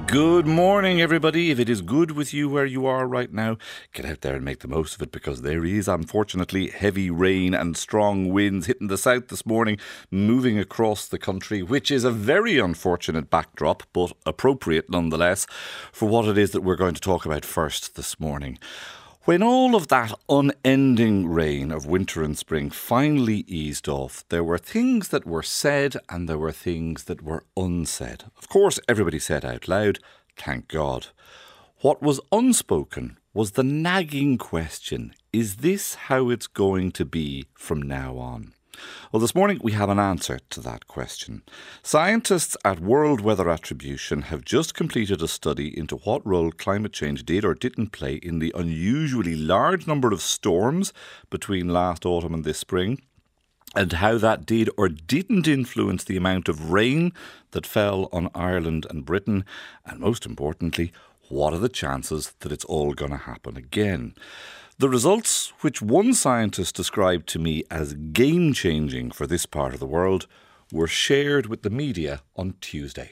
Good morning, everybody. If it is good with you where you are right now, get out there and make the most of it, because there is, unfortunately, heavy rain and strong winds hitting the south this morning, moving across the country, which is a very unfortunate backdrop, but appropriate nonetheless, for what it is that we're going to talk about first this morning. When all of that unending rain of winter and spring finally eased off, there were things that were said and there were things that were unsaid. Of course, everybody said out loud, thank God. What was unspoken was the nagging question, is this how it's going to be from now on? Well, this morning we have an answer to that question. Scientists at World Weather Attribution have just completed a study into what role climate change did or didn't play in the unusually large number of storms between last autumn and this spring, and how that did or didn't influence the amount of rain that fell on Ireland and Britain, and most importantly, what are the chances that it's all going to happen again? The results, which one scientist described to me as game-changing for this part of the world, were shared with the media on Tuesday.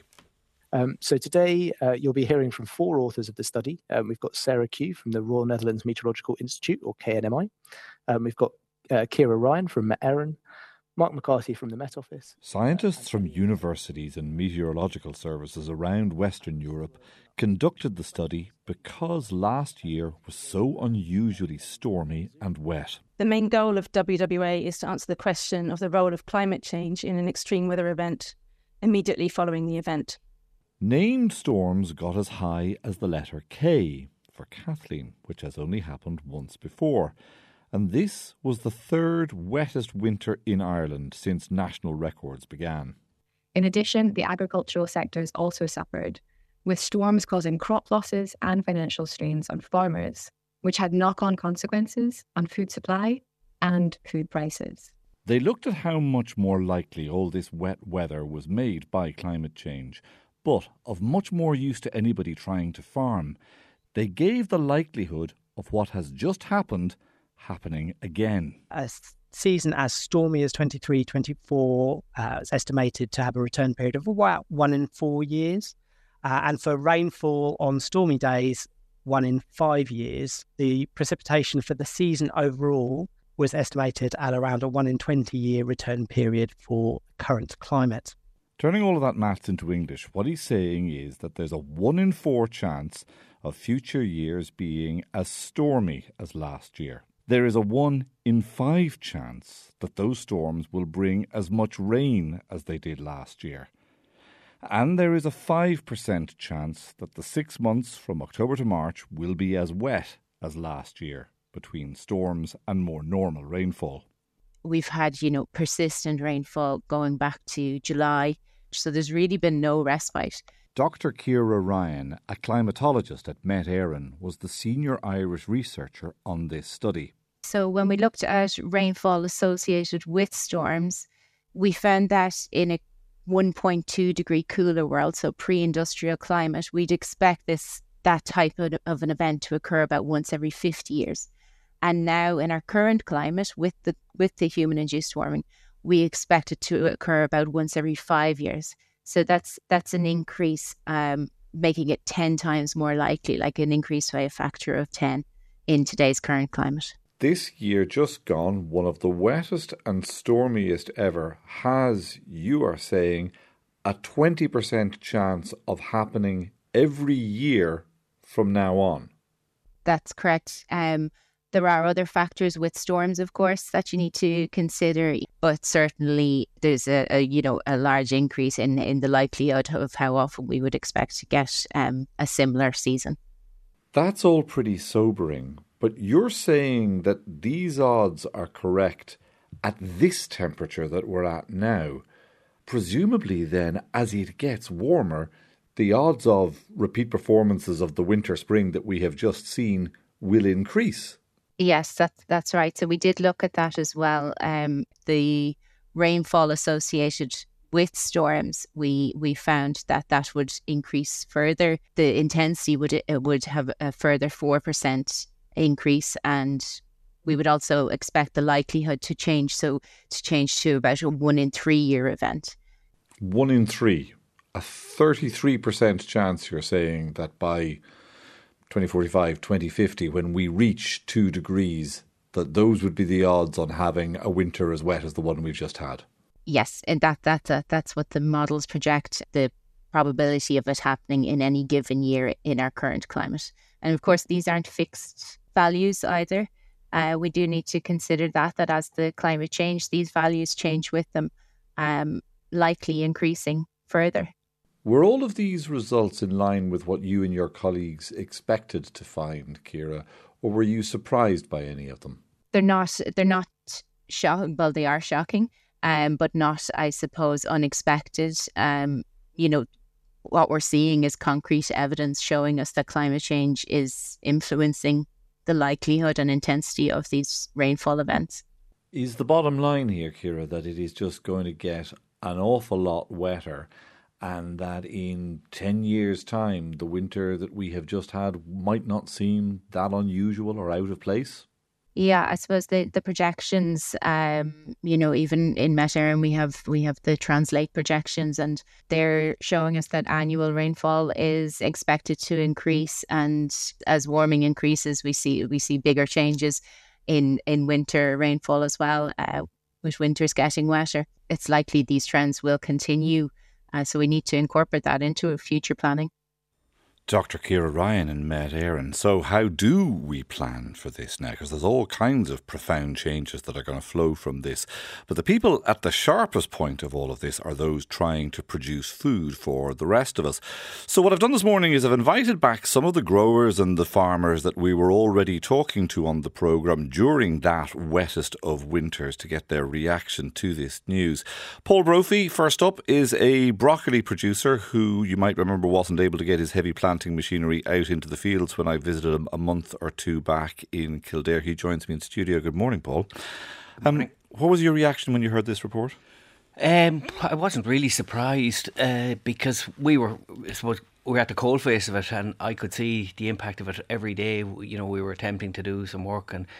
So today you'll be hearing from four authors of the study. We've got Sarah Kew from the Royal Netherlands Meteorological Institute, or KNMI. We've got Ciara Ryan from Met Éireann, Mark McCarthy from the Met Office. Scientists from universities and meteorological services around Western Europe conducted the study because last year was so unusually stormy and wet. The main goal of WWA is to answer the question of the role of climate change in an extreme weather event immediately following the event. Named storms got as high as the letter K for Kathleen, which has only happened once before. And this was the third wettest winter in Ireland since national records began. In addition, the agricultural sectors also suffered, with storms causing crop losses and financial strains on farmers, which had knock-on consequences on food supply and food prices. They looked at how much more likely all this wet weather was made by climate change, but of much more use to anybody trying to farm. They gave the likelihood of what has just happened happening again. A season as stormy as 23-24 is estimated to have a return period of about 1 in 4 years. And for rainfall on stormy days, 1 in 5 years. The precipitation for the season overall was estimated at around a 1 in 20 year return period for current climate. Turning all of that maths into English, what he's saying is that there's a 1 in 4 chance of future years being as stormy as last year. There is a 1 in 5 chance that those storms will bring as much rain as they did last year. And there is a 5% chance that the 6 months from October to March will be as wet as last year, between storms and more normal rainfall. We've had, persistent rainfall going back to July, so there's really been no respite. Dr. Ciara Ryan, a climatologist at Met Éireann, was the senior Irish researcher on this study. So when we looked at rainfall associated with storms, we found that in a 1.2 degree cooler world, so pre-industrial climate, we'd expect that type of an event to occur about once every 50 years. And now in our current climate, with the human-induced warming, we expect it to occur about once every 5 years. So that's an increase, making it 10 times more likely, like an increase by a factor of 10 in today's current climate. This year just gone, one of the wettest and stormiest ever, has, you are saying, a 20% chance of happening every year from now on. That's correct. There are other factors with storms, of course, that you need to consider, but certainly there's a large increase in the likelihood of how often we would expect to get a similar season. That's all pretty sobering. But you're saying that these odds are correct at this temperature that we're at now. Presumably then, as it gets warmer, the odds of repeat performances of the winter-spring that we have just seen will increase. Yes, that's right. So we did look at that as well. The rainfall associated with storms, we found that would increase further. The intensity would have a further 4% increase, and we would also expect the likelihood to change to about a 1 in 3 year event. 1 in 3, a 33% chance, you're saying, that by 2045, 2050, when we reach 2 degrees, that those would be the odds on having a winter as wet as the one we've just had. Yes, and that's what the models project, the probability of it happening in any given year in our current climate. And of course, these aren't fixed values either. We do need to consider that as the climate change, these values change with them, likely increasing further. Were all of these results in line with what you and your colleagues expected to find, Ciara, or were you surprised by any of them? They're not shocking. Well, they are shocking, but not, I suppose, unexpected. What we're seeing is concrete evidence showing us that climate change is influencing the likelihood and intensity of these rainfall events. Is the bottom line here, Ciara, that it is just going to get an awful lot wetter, and that in 10 years' time, the winter that we have just had might not seem that unusual or out of place? Yeah, I suppose the projections, even in Met Éireann, we have the Translate projections, and they're showing us that annual rainfall is expected to increase, and as warming increases, we see bigger changes in winter rainfall as well, with winters getting wetter. It's likely these trends will continue, so we need to incorporate that into future planning. Dr. Ciara Ryan in Met Éireann. So how do we plan for this now? Because there's all kinds of profound changes that are going to flow from this. But the people at the sharpest point of all of this are those trying to produce food for the rest of us. So what I've done this morning is I've invited back some of the growers and the farmers that we were already talking to on the programme during that wettest of winters to get their reaction to this news. Paul Brophy, first up, is a broccoli producer who you might remember wasn't able to get his heavy planting machinery out into the fields when I visited him a month or two back in Kildare. He joins me in studio. Good morning, Paul. What was your reaction when you heard this report? I wasn't really surprised because we were at the coalface of it, and I could see the impact of it every day. We were attempting to do some work, and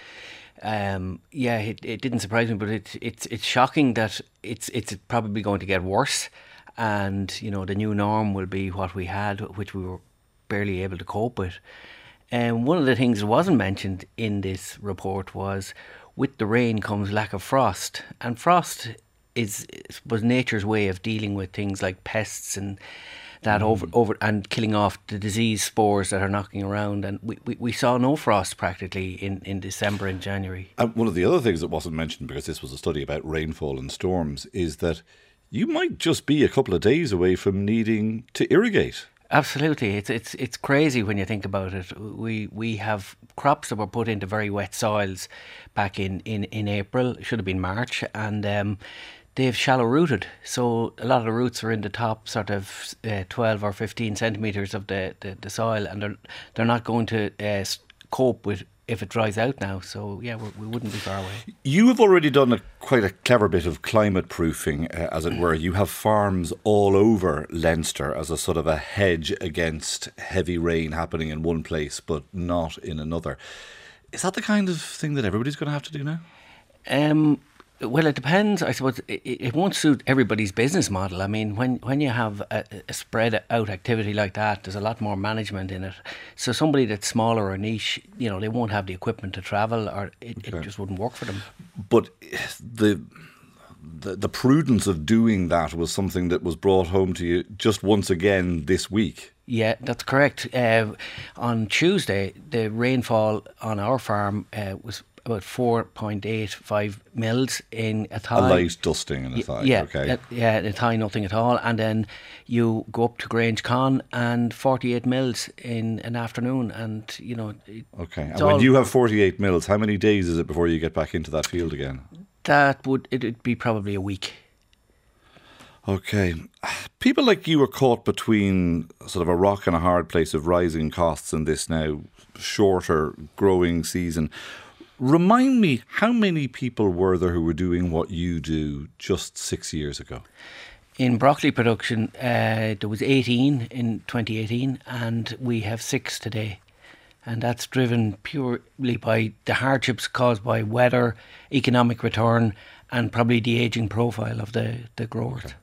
it didn't surprise me, but it's shocking that it's probably going to get worse, and the new norm will be what we had, which we were barely able to cope with. And one of the things that wasn't mentioned in this report was with the rain comes lack of frost, and frost was nature's way of dealing with things like pests and that over and killing off the disease spores that are knocking around. And we saw no frost practically in December and January. And one of the other things that wasn't mentioned, because this was a study about rainfall and storms, is that you might just be a couple of days away from needing to irrigate. Absolutely, it's crazy when you think about it. We have crops that were put into very wet soils back in April. It should have been March, and they've shallow rooted. So a lot of the roots are in the top sort of 12 or 15 centimetres of the soil, and they're not going to cope with if it dries out now. So yeah, we wouldn't be far away. You have already done quite a clever bit of climate proofing, as it were. You have farms all over Leinster as a sort of a hedge against heavy rain happening in one place but not in another. Is that the kind of thing that everybody's going to have to do now? Well, it depends. I suppose it won't suit everybody's business model. I mean, when you have a spread out activity like that, there's a lot more management in it. So somebody that's smaller or niche, they won't have the equipment to travel, or it just wouldn't work for them. But the prudence of doing that was something that was brought home to you just once again this week. Yeah, that's correct. On Tuesday, the rainfall on our farm was about 4.85 mils in Athy. A light dusting in Athy, yeah, okay. In Athy, nothing at all. And then you go up to Grange Con and 48 mils in an afternoon. And, okay. And when you have 48 mils, how many days is it before you get back into that field again? It'd be probably a week. Okay. People like you are caught between sort of a rock and a hard place of rising costs in this now shorter growing season. Remind me, how many people were there who were doing what you do just 6 years ago? In broccoli production, there was 18 in 2018, and we have 6 today. And that's driven purely by the hardships caused by weather, economic return, and probably the ageing profile of the growers. Okay.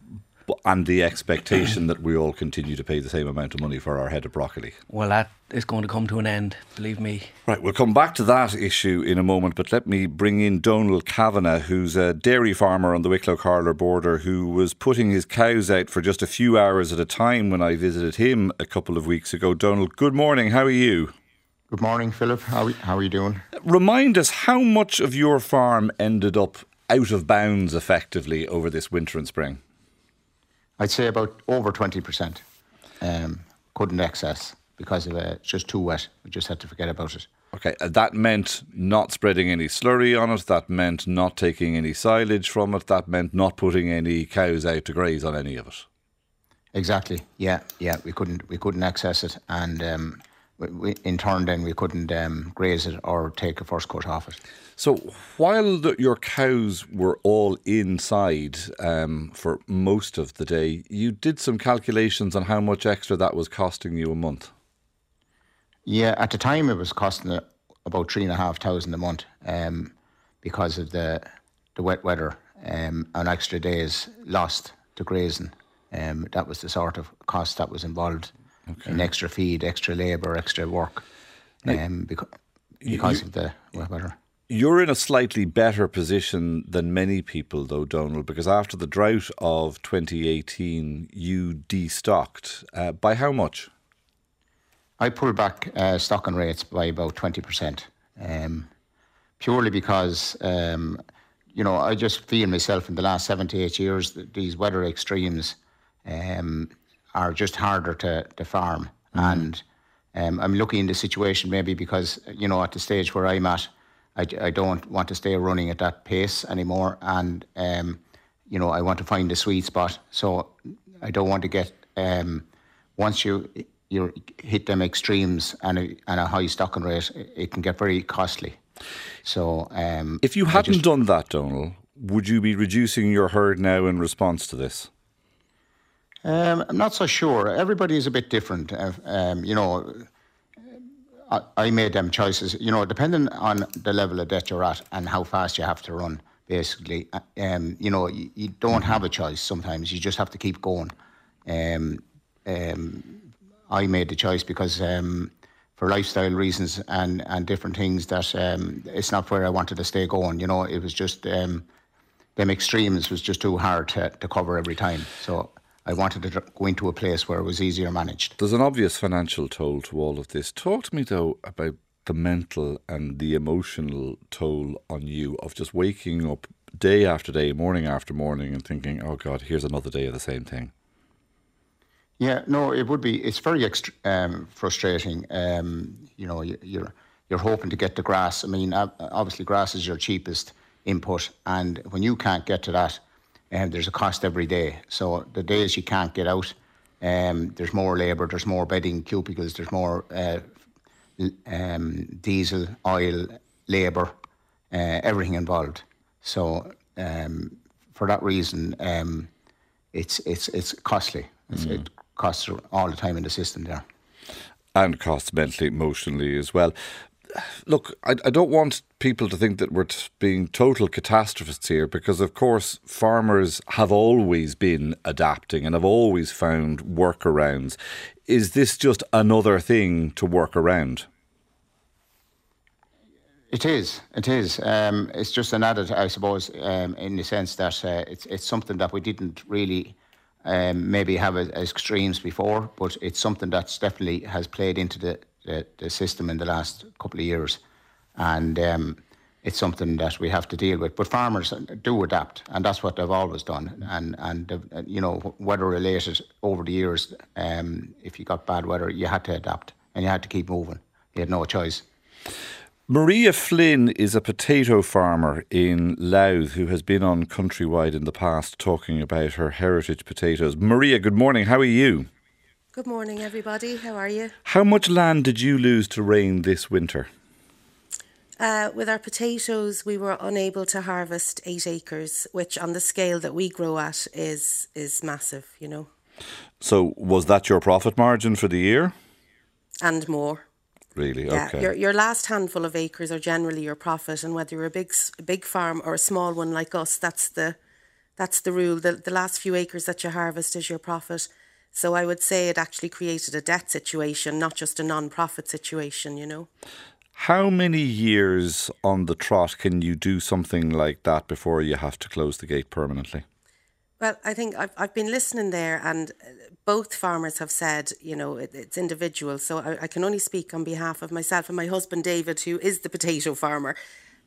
and the expectation that we all continue to pay the same amount of money for our head of broccoli. Well, that is going to come to an end, believe me. Right, we'll come back to that issue in a moment, but let me bring in Donal Kavanagh, who's a dairy farmer on the Wicklow-Carlow border, who was putting his cows out for just a few hours at a time when I visited him a couple of weeks ago. Donal, good morning, how are you? Good morning, Philip. How are you doing? Remind us, how much of your farm ended up out of bounds effectively over this winter and spring? I'd say about over 20%. Couldn't access because of it's just too wet. We just had to forget about it. Okay, that meant not spreading any slurry on it. That meant not taking any silage from it. That meant not putting any cows out to graze on any of it. Exactly. Yeah. We couldn't access it, and we in turn then we couldn't graze it or take a first cut off it. So while your cows were all inside for most of the day, you did some calculations on how much extra that was costing you a month. Yeah, at the time it was costing about 3,500 a month because of the wet weather and extra days lost to grazing. That was the sort of cost that was involved in extra feed, extra labour, extra work because of the wet weather. You're in a slightly better position than many people, though, Donal, because after the drought of 2018, you destocked. By how much? I pulled back stocking rates by about 20%, purely because, I just feel myself in the last 7 to 8 years that these weather extremes are just harder to farm. And I'm looking in the situation maybe because, at the stage where I'm at, I don't want to stay running at that pace anymore, and I want to find the sweet spot. So I don't want to get once you hit them extremes and a high stocking rate, it can get very costly. So if you hadn't done that, Donal, would you be reducing your herd now in response to this? I'm not so sure. Everybody is a bit different. I made them choices, depending on the level of debt you're at and how fast you have to run, basically. You don't have a choice sometimes. You just have to keep going. I made the choice because for lifestyle reasons and different things that it's not where I wanted to stay going. It was just them extremes was just too hard to cover every time. So I wanted to go into a place where it was easier managed. There's an obvious financial toll to all of this. Talk to me, though, about the mental and the emotional toll on you of just waking up day after day, morning after morning, and thinking, oh, God, here's another day of the same thing. Yeah, no, it would be. It's very frustrating. You're hoping to get the grass. I mean, obviously, grass is your cheapest input, and when you can't get to that, there's a cost every day. So the days you can't get out, there's more labour, there's more bedding cubicles, there's more diesel, oil, labour, everything involved. So for that reason, it's costly. It costs all the time in the system there. And costs mentally, emotionally as well. Look, I don't want people to think that we're being total catastrophists here, because, of course, farmers have always been adapting and have always found workarounds. Is this just another thing to work around? It is. It's just an added, I suppose, in the sense that it's something that we didn't really maybe have as extremes before, but it's something that's definitely has played into the system in the last couple of years, and it's something that we have to deal with. But farmers do adapt, and that's what they've always done. And weather related over the years, if you got bad weather, you had to adapt and you had to keep moving. You had no choice. Maria Flynn is a potato farmer in Louth who has been on Countrywide in the past talking about her heritage potatoes. Maria, good morning. How are you? Good morning, everybody. How are you? How much land did you lose to rain this winter? With our potatoes, we were unable to harvest 8 acres, which on the scale that we grow at is massive, So was that your profit margin for the year? And more. Really? Yeah, okay. Your last handful of acres are generally your profit, and whether you're a big farm or a small one like us, that's the That's the rule. The last few acres that you harvest is your profit. So I would say it actually created a debt situation, not just a non-profit situation, you know. How many years on the trot can you do something like that before you have to close the gate permanently? Well, I think I've been listening there, and both farmers have said, you know, it's individual. So I can only speak on behalf of myself and my husband, David, who is the potato farmer.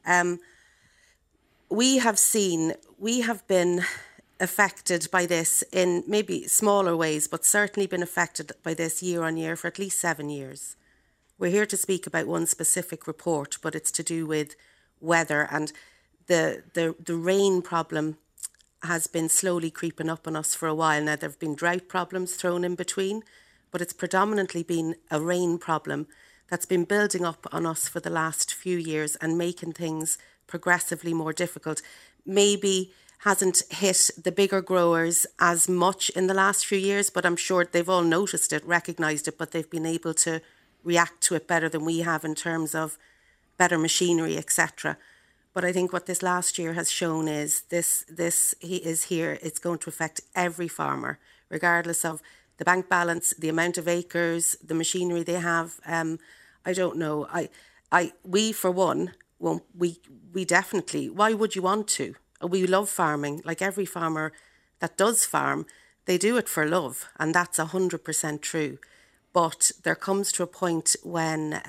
We have been affected by this in maybe smaller ways, but certainly been affected by this year on year for at least 7 years. We're here to speak about one specific report, but it's to do with weather, and the rain problem has been slowly creeping up on us for a while now. There have been drought problems thrown in between, but it's predominantly been a rain problem that's been building up on us for the last few years and making things progressively more difficult. Maybe hasn't hit the bigger growers as much in the last few years, but I'm sure they've all noticed it, recognised it, but they've been able to react to it better than we have in terms of better machinery, etc. But I think what this last year has shown is this is here. It's going to affect every farmer, regardless of the bank balance, the amount of acres, the machinery they have. I don't know. We for one won't. We definitely. Why would you want to? We love farming. Like every farmer that does farm, they do it for love, and that's 100% true. But there comes to a point when,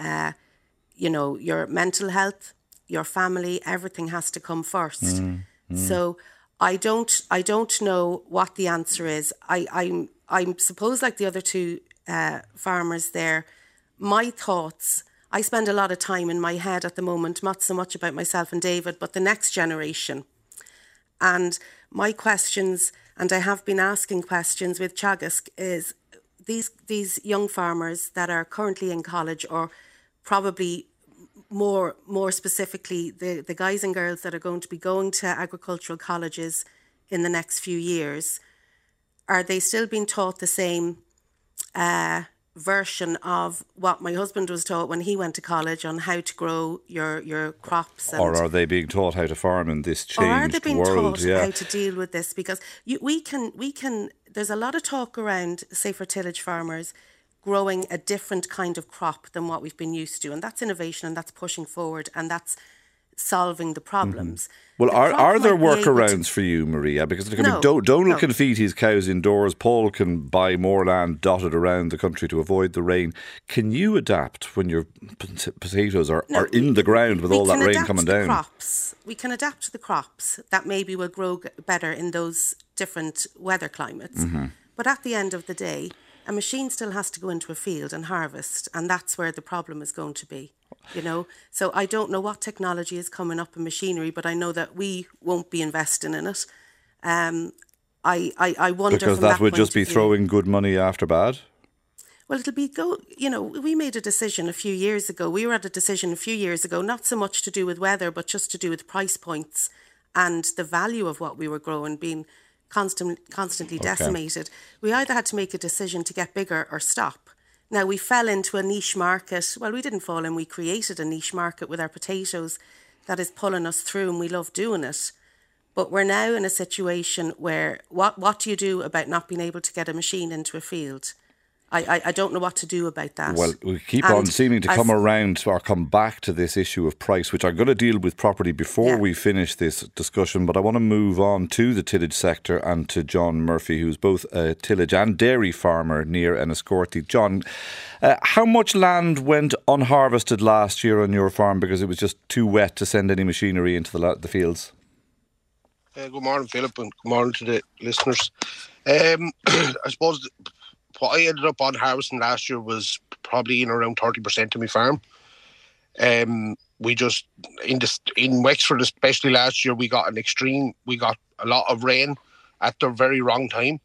your mental health, your family, everything has to come first. So I don't know what the answer is. I'm suppose like the other two farmers there. My thoughts. I spend a lot of time in my head at the moment, not so much about myself and David, but the next generation. And my questions, and I have been asking questions with Teagasc, is these young farmers that are currently in college, or probably more specifically the guys and girls that are going to be going to agricultural colleges in the next few years, are they still being taught the same version of what my husband was taught when he went to college on how to grow your crops? Or are they being taught how to farm in this changed world? Or are they being taught how to deal with this? Because we can. There's a lot of talk around, say for tillage farmers, growing a different kind of crop than what we've been used to, and that's innovation, and that's pushing forward, and that's solving the problems. Well, are there workarounds for you, Maria? Because Donal can feed his cows indoors. Paul can buy more land dotted around the country to avoid the rain. Can you adapt when your potatoes are in the ground with all that rain coming down? We can adapt to the crops that maybe will grow better in those different weather climates. But at the end of the day, a machine still has to go into a field and harvest, and that's where the problem is going to be. So I don't know what technology is coming up in machinery, but I know that we won't be investing in it. I wonder, because that would just be throwing good money after bad. Well, it'll be we made a decision a few years ago. We were at a decision a few years ago, not so much to do with weather, but just to do with price points and the value of what we were growing being constantly decimated. We either had to make a decision to get bigger or stop. Now, we fell into a niche market. Well, we didn't fall in. We created a niche market with our potatoes that is pulling us through, and we love doing it. But we're now in a situation where what do you do about not being able to get a machine into a field? I don't know what to do about that. Well, we keep on seeming to come around or come back to this issue of price, which I'm going to deal with properly before we finish this discussion. But I want to move on to the tillage sector and to John Murphy, who's both a tillage and dairy farmer near Enniscorthy. John, how much land went unharvested last year on your farm because it was just too wet to send any machinery into the fields? Good morning, Philip, and good morning to the listeners. I suppose what I ended up on harvesting last year was probably in around 30% of my farm. We just in Wexford, especially last year, we got a lot of rain at the very wrong time.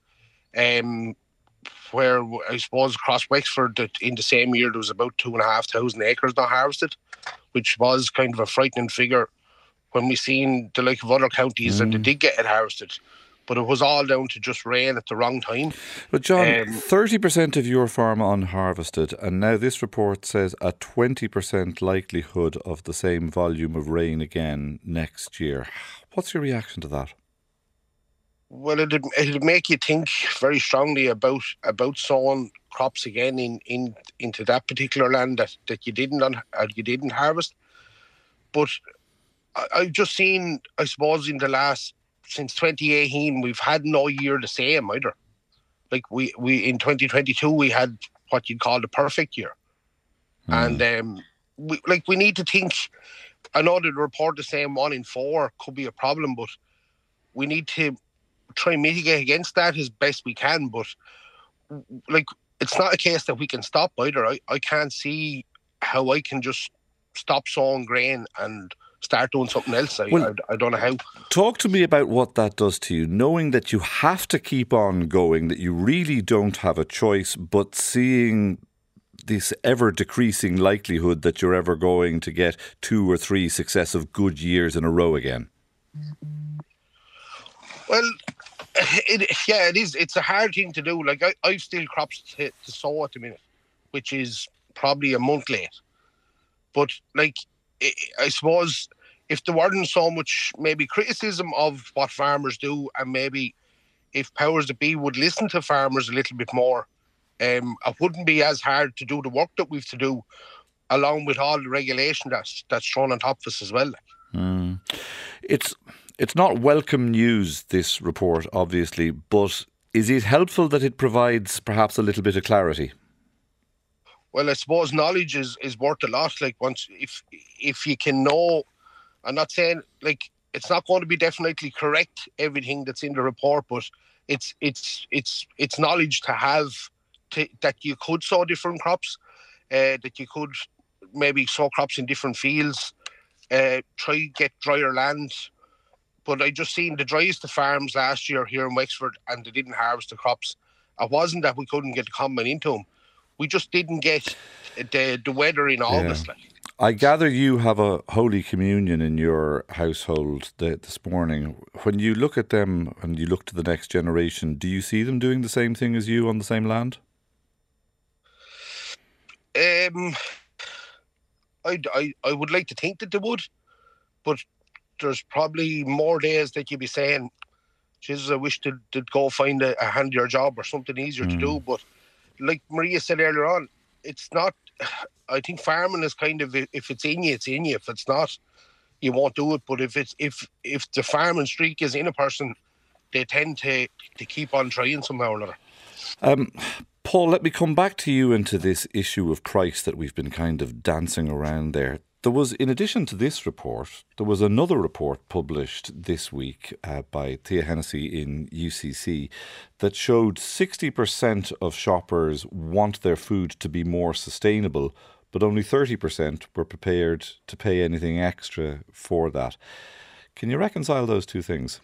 Where I suppose across Wexford in the same year there was about 2,500 acres not harvested, which was kind of a frightening figure when we seen the like of other counties and they did get it harvested. But it was all down to just rain at the wrong time. But John, 30% of your farm unharvested, and now this report says a 20% likelihood of the same volume of rain again next year. What's your reaction to that? Well, it'd make you think very strongly about sowing crops again into that particular land that you didn't harvest. But I've just seen, I suppose, since 2018, we've had no year the same either. Like we in 2022 we had what you'd call the perfect year, and we need to think. I know that the report is saying 1 in 4 could be a problem, but we need to try and mitigate against that as best we can. But like, it's not a case that we can stop either. I can't see how I can just stop sowing grain and start doing something else. I don't know how. Talk to me about what that does to you, knowing that you have to keep on going, that you really don't have a choice, but seeing this ever decreasing likelihood that you're ever going to get 2 or 3 successive good years in a row again. Well, it is. It's a hard thing to do. Like I've still crops to sow at the minute, which is probably a month late. But like, I suppose if there weren't so much maybe criticism of what farmers do, and maybe if powers that be would listen to farmers a little bit more, it wouldn't be as hard to do the work that we've to do, along with all the regulation that's thrown on top of us as well. It's not welcome news, this report, obviously, but is it helpful that it provides perhaps a little bit of clarity? Well, I suppose knowledge is worth a lot. Like, once if you can know, I'm not saying like it's not going to be definitely correct everything that's in the report, but it's knowledge to have that you could sow different crops, that you could maybe sow crops in different fields, try get drier land. But I just seen the driest of farms last year here in Wexford, and they didn't harvest the crops. It wasn't that we couldn't get the combine into them. We just didn't get the weather in August. Like. I gather you have a Holy Communion in your household this morning. When you look at them and you look to the next generation, do you see them doing the same thing as you on the same land? I would like to think that they would, but there's probably more days that you'd be saying, Jesus, I wish they'd go find a handier job or something easier to do. But like Maria said earlier on, it's not, I think farming is kind of, if it's in you, it's in you. If it's not, you won't do it. But if the farming streak is in a person, they tend to keep on trying somehow or another. Paul, let me come back to you into this issue of price that we've been kind of dancing around there. There was, in addition to this report, there was another report published this week by Thea Hennessy in UCC that showed 60% of shoppers want their food to be more sustainable, but only 30% were prepared to pay anything extra for that. Can you reconcile those two things?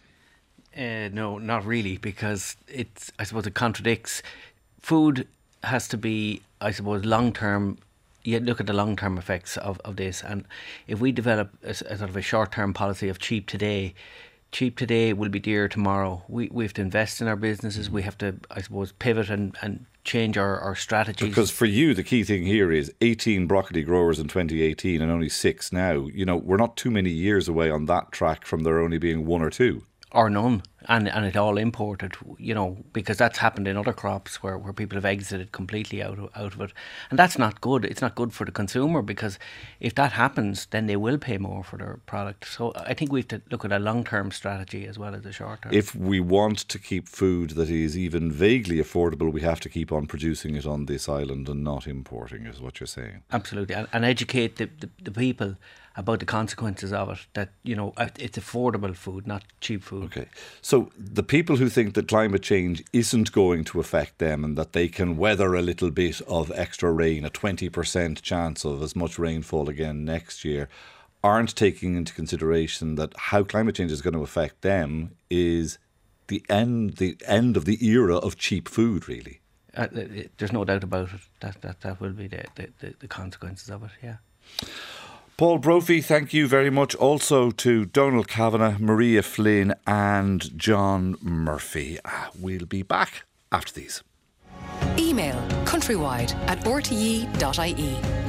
No, not really, because I suppose it contradicts. Food has to be, I suppose, long-term. You look at the long-term effects of this, and if we develop a sort of a short-term policy of cheap today will be dear tomorrow. We have to invest in our businesses. We have to, I suppose, pivot and change our strategies. Because for you, the key thing here is 18 broccoli growers in 2018 and only 6 now. You know, we're not too many years away on that track from there only being 1 or 2. Or none, and it all imported, you know, because that's happened in other crops where people have exited completely out of it. And that's not good. It's not good for the consumer, because if that happens, then they will pay more for their product. So I think we have to look at a long-term strategy as well as a short-term. If we want to keep food that is even vaguely affordable, we have to keep on producing it on this island and not importing, is what you're saying. Absolutely, and educate the people about the consequences of it, that, you know, it's affordable food, not cheap food. Okay. So the people who think that climate change isn't going to affect them and that they can weather a little bit of extra rain, a 20% chance of as much rainfall again next year, aren't taking into consideration that how climate change is going to affect them is the end of the era of cheap food, really. There's no doubt about it. That will be the consequences of it, yeah. Paul Brophy, thank you very much. Also to Donald Kavanagh, Maria Flynn and John Murphy. We'll be back after these. Email countrywide@rte.ie.